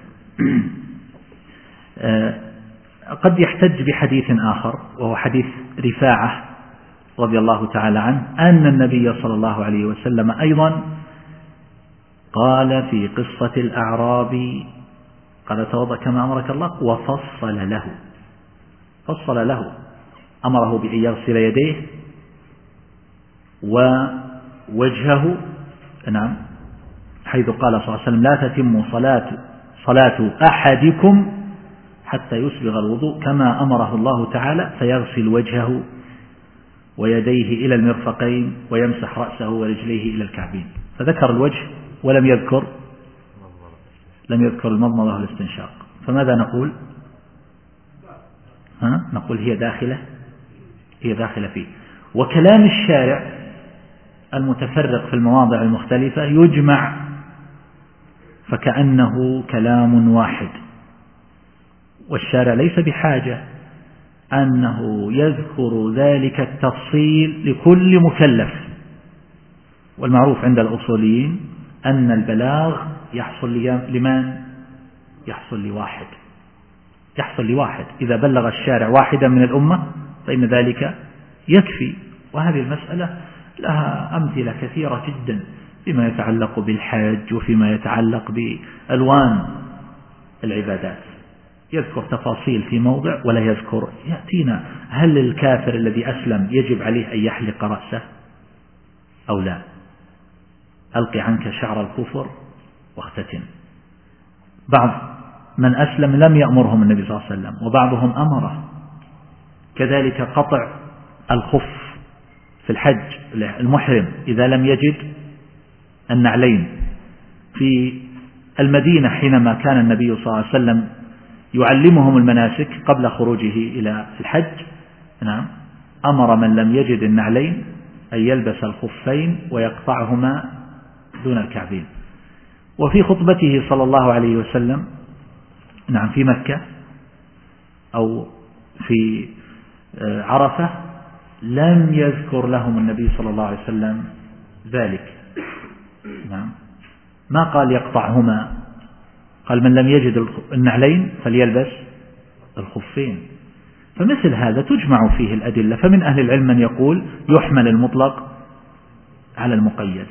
قد يحتج بحديث آخر وهو حديث رفاعة رضي الله تعالى عنه أن النبي صلى الله عليه وسلم أيضا قال في قصة الأعرابي قال توضأ كما أمرك الله وفصل له فصل له أمره بأن يغسل يديه ووجهه. نعم، حيث قال صلى الله عليه وسلم لا تتم صلاة صلاة أحدكم حتى يسبغ الوضوء كما أمره الله تعالى، فيغسل وجهه ويديه إلى المرفقين ويمسح رأسه ورجليه إلى الكعبين، فذكر الوجه ولم يذكر لم يذكر المضمضة والاستنشاق. فماذا نقول؟ ها؟ نقول هي داخلة هي داخلة فيه. وكلام الشارع المتفرق في المواضع المختلفة يجمع فكأنه كلام واحد، والشارع ليس بحاجة أنه يذكر ذلك التفصيل لكل مكلف. والمعروف عند الأصوليين أن البلاغ يحصل لمن؟ يحصل لواحد يحصل لواحد إذا بلغ الشارع واحدا من الأمة فإن ذلك يكفي. وهذه المسألة لها أمثلة كثيرة جدا فيما يتعلق بالحج وفيما يتعلق بألوان العبادات، يذكر تفاصيل في موضع ولا يذكر. يأتينا هل الكافر الذي أسلم يجب عليه أن يحلق رأسه أو لا؟ ألقي عنك شعر الكفر واختتن. بعض من أسلم لم يأمرهم النبي صلى الله عليه وسلم وبعضهم أمره. كذلك قطع الخف في الحج، المحرم إذا لم يجد النعلين. في المدينة حينما كان النبي صلى الله عليه وسلم يعلمهم المناسك قبل خروجه إلى الحج، نعم، أمر من لم يجد النعلين أن يلبس الخفين ويقطعهما دون الكعبين. وفي خطبته صلى الله عليه وسلم، نعم، في مكة أو في عرفة لم يذكر لهم النبي صلى الله عليه وسلم ذلك. نعم، ما قال يقطعهما، قال من لم يجد النعلين فليلبس الخفين. فمثل هذا تجمع فيه الأدلة. فمن أهل العلم من يقول يحمل المطلق على المقيد.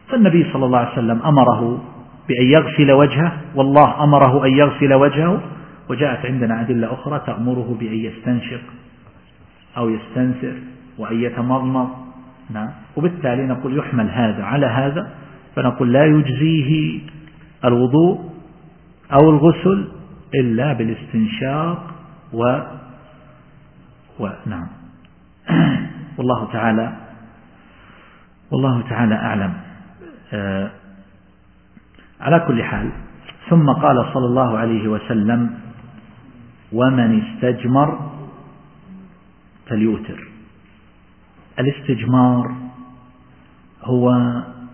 فالنبي صلى الله عليه وسلم أمره بأن يغسل وجهه، والله أمره أن يغسل وجهه، وجاءت عندنا أدلة أخرى تأمره بأن يستنشق أو يستنثر وأن يتمضمض. نعم. وبالتالي نقول يحمل هذا على هذا، فنقول لا يجزيه الوضوء أو الغسل إلا بالاستنشاق و, و... نعم. والله تعالى والله تعالى أعلم. آه على كل حال، ثم قال صلى الله عليه وسلم: ومن استجمر فليوتر. الاستجمار هو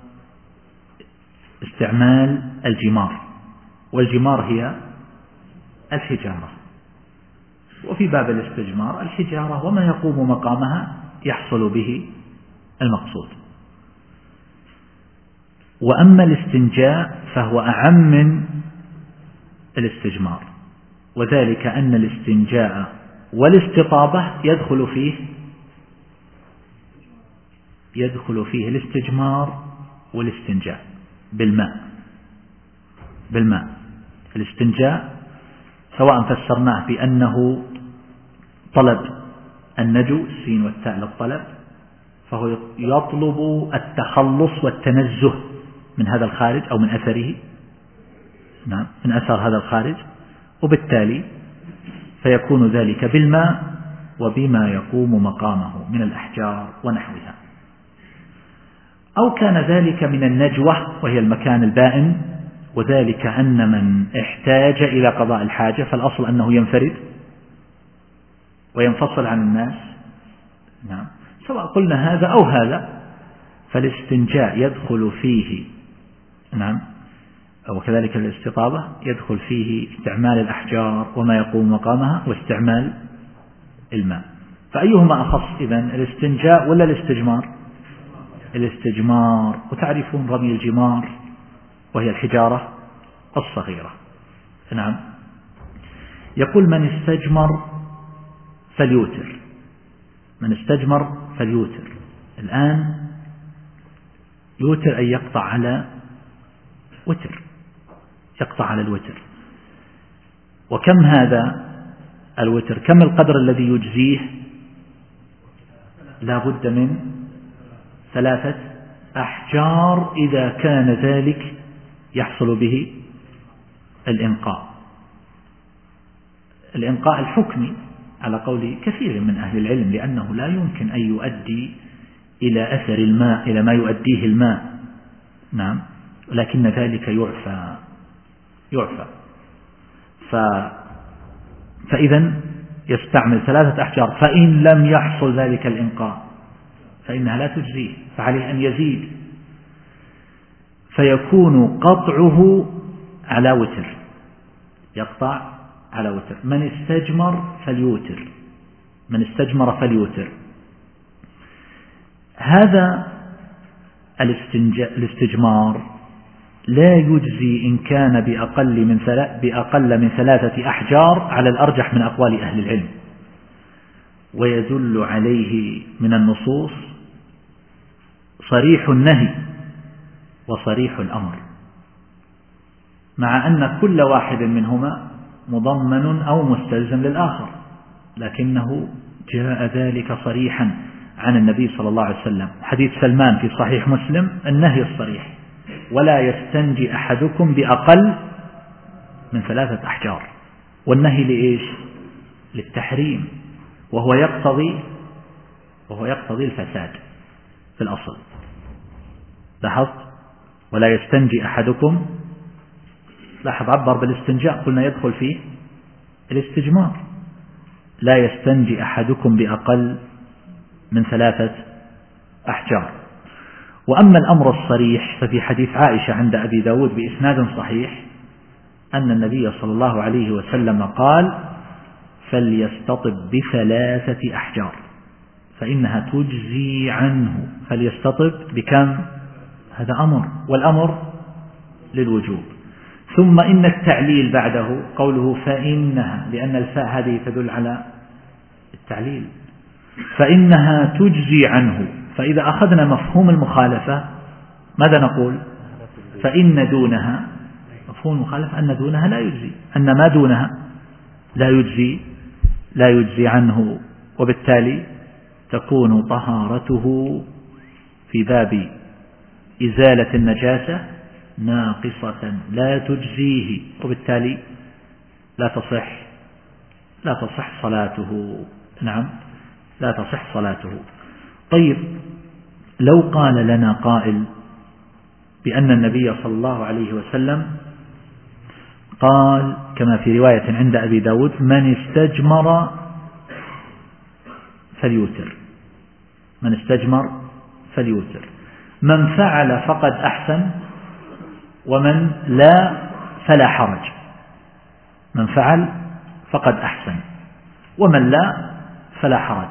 استعمال الجمار، والجمار هي الحجارة، وفي باب الاستجمار الحجارة وما يقوم مقامها يحصل به المقصود. وأما الاستنجاء فهو أعم من الاستجمار، وذلك أن الاستنجاء والاستطابة يدخل فيه يدخل فيه الاستجمار والاستنجاء بالماء بالماء الاستنجاء سواء فسرناه بأنه طلب النجو، السين والتاء للطلب، فهو يطلب التخلص والتنزه من هذا الخارج أو من أثره، نعم، من أثر هذا الخارج، وبالتالي فيكون ذلك بالماء وبما يقوم مقامه من الأحجار ونحوها. أو كان ذلك من النجوة وهي المكان البائن، وذلك أن من احتاج إلى قضاء الحاجة فالأصل أنه ينفرد وينفصل عن الناس، نعم، سواء قلنا هذا أو هذا، فالاستنجاء يدخل فيه، نعم، وكذلك الاستطابة يدخل فيه استعمال الأحجار وما يقوم مقامها واستعمال الماء. فأيهما أخص إذن، الاستنجاء ولا الاستجمار؟ الاستجمار. وتعرفون رمي الجمار وهي الحجارة الصغيرة، نعم. يقول: من استجمر فليوتر، من استجمر فليوتر. الآن يوتر أن يقطع على وتر، يقطع على الوتر. وكم هذا الوتر؟ كم القدر الذي يجزيه؟ لا بد من ثلاثة أحجار إذا كان ذلك يحصل به الإنقاء، الإنقاء الحكمي على قول كثير من أهل العلم، لأنه لا يمكن أن يؤدي إلى أثر الماء، إلى ما يؤديه الماء، نعم، لكن ذلك يعفى يعفى ف... فإذا يستعمل ثلاثة أحجار، فإن لم يحصل ذلك الإنقاء فإنها لا تجزيه، فعليه أن يزيد، فيكون قطعه على وتر، يقطع على وتر. من استجمر فليوتر، من استجمر فليوتر. هذا الاستجمار لا يجزي إن كان بأقل من بأقل من ثلاثة أحجار على الأرجح من أقوال أهل العلم، ويدل عليه من النصوص صريح النهي وصريح الأمر، مع أن كل واحد منهما مضمن أو مستلزم للآخر، لكنه جاء ذلك صريحا عن النبي صلى الله عليه وسلم. حديث سلمان في صحيح مسلم النهي الصريح: ولا يستنجي أحدكم بأقل من ثلاثة أحجار. والنهي لإيش؟ للتحريم، وهو يقتضي وهو يقتضي الفساد في الأصل. لاحظت؟ ولا يستنجي أحدكم، لاحظ عبر بالاستنجاء، قلنا يدخل فيه الاستجمار. لا يستنجي أحدكم بأقل من ثلاثة أحجار. وأما الأمر الصريح ففي حديث عائشة عند أبي داود بإسناد صحيح أن النبي صلى الله عليه وسلم قال: فليستطب بثلاثة أحجار فإنها تجزي عنه. فليستطب بكم؟ هذا أمر، والأمر للوجوب. ثم إن التعليل بعده قوله فإنها، لأن الفاء هذه تدل على التعليل، فإنها تجزي عنه. فإذا أخذنا مفهوم المخالفة ماذا نقول؟ فإن دونها مفهوم المخالفة أن دونها لا يجزي، أن ما دونها لا يجزي لا يجزي عنه، وبالتالي تكون طهارته في باب إزالة النجاسة ناقصة لا تجزيه، وبالتالي لا تصح لا تصح صلاته. نعم لا تصح صلاته. طيب لو قال لنا قائل بأن النبي صلى الله عليه وسلم قال كما في رواية عند أبي داود من استجمر فليوتر، من استجمر فليوتر، من فعل فقد أحسن ومن لا فلا حرج، من فعل فقد أحسن ومن لا فلا حرج.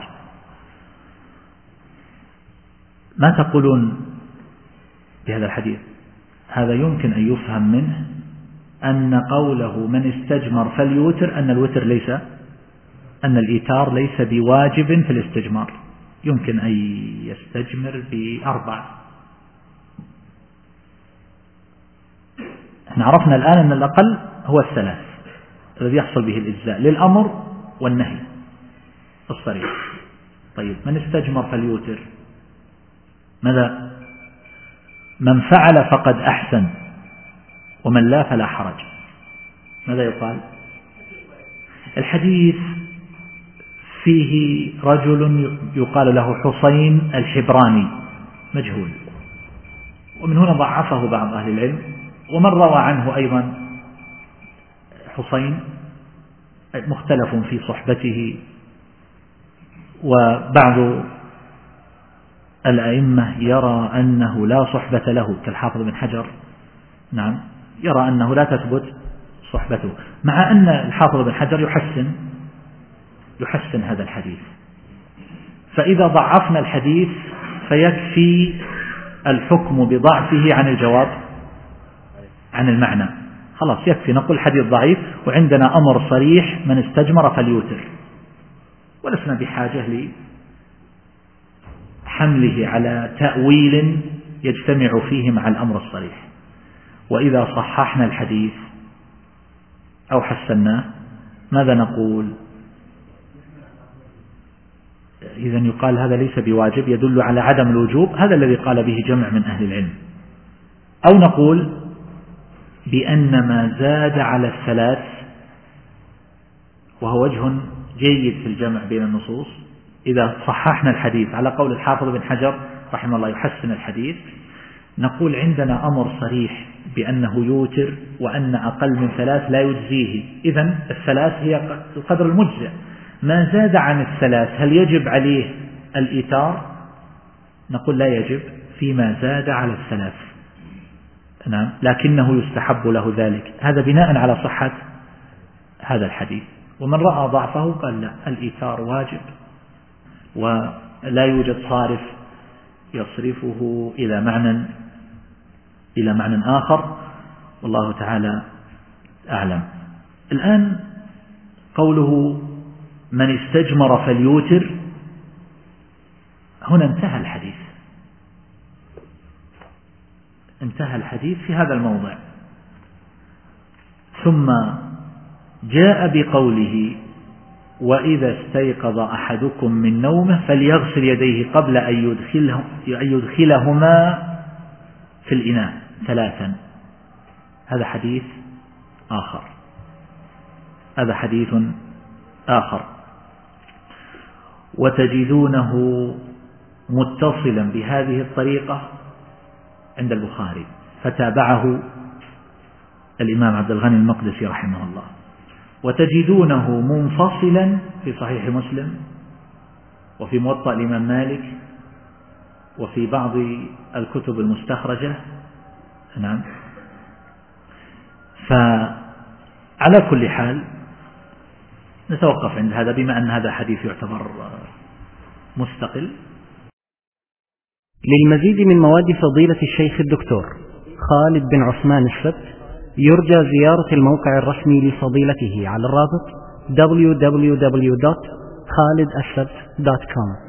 ما تقولون بهذا الحديث؟ هذا يمكن أن يفهم منه أن قوله من استجمر فليوتر أن الوتر ليس أن الإيتار ليس بواجب في الاستجمار، يمكن أن يستجمر بأربع. احنا عرفنا الآن أن الأقل هو الثلاث الذي يحصل به الإجزاء للأمر والنهي الصريح. طيب من استجمر فليوتر ماذا؟ من فعل فقد أحسن ومن لا فلا حرج، ماذا يقال؟ الحديث فيه رجل يقال له حسين الحبراني مجهول، ومن هنا ضعفه بعض أهل العلم، ومن روى عنه أيضا حسين مختلف في صحبته، وبعض الأئمة يرى أنه لا صحبة له كالحافظ بن حجر، نعم يرى أنه لا تثبت صحبته، مع أن الحافظ بن حجر يحسن يحسن هذا الحديث. فإذا ضعفنا الحديث فيكفي الحكم بضعفه عن الجواب عن المعنى، خلاص يكفي نقول حديث ضعيف وعندنا أمر صريح من استجمر فليوتر، ولسنا بحاجة لحمله على تأويل يجتمع فيه مع الأمر الصريح. وإذا صححنا الحديث أو حسناه ماذا نقول؟ إذن يقال هذا ليس بواجب، يدل على عدم الوجوب، هذا الذي قال به جمع من أهل العلم. أو نقول بأن ما زاد على الثلاث، وهو وجه جيد في الجمع بين النصوص، إذا صححنا الحديث على قول الحافظ بن حجر رحمه الله يحسن الحديث، نقول عندنا أمر صريح بأنه يوتر وأن أقل من ثلاث لا يجزيه، إذن الثلاث هي القدر المجزئ. ما زاد عن الثلاث هل يجب عليه الإيتار؟ نقول لا يجب فيما زاد على الثلاث، نعم، لكنه يستحب له ذلك، هذا بناء على صحة هذا الحديث. ومن رأى ضعفه قال لا، الإيتار واجب ولا يوجد صارف يصرفه إلى معنى إلى معنى آخر، والله تعالى أعلم. الآن قوله من استجمر فليوتر، هنا انتهى الحديث انتهى الحديث في هذا الموضع، ثم جاء بقوله وإذا استيقظ أحدكم من نومه فليغسل يديه قبل أن يدخله أن يدخلهما في الإناء ثلاثا. هذا حديث آخر هذا حديث آخر وتجدونه متصلا بهذه الطريقة عند البخاري، فتابعه الإمام عبد الغني المقدسي رحمه الله، وتجدونه منفصلا في صحيح مسلم وفي موطأ الإمام مالك وفي بعض الكتب المستخرجة، نعم. فعلى كل حال نتوقف عند هذا بما أن هذا حديث يعتبر مستقل. للمزيد من مواد فضيلة الشيخ الدكتور خالد بن عثمان السبت يرجى زيارة الموقع الرسمي لفضيلته على الرابط دبليو دبليو دبليو دوت خالد السبت دوت كوم.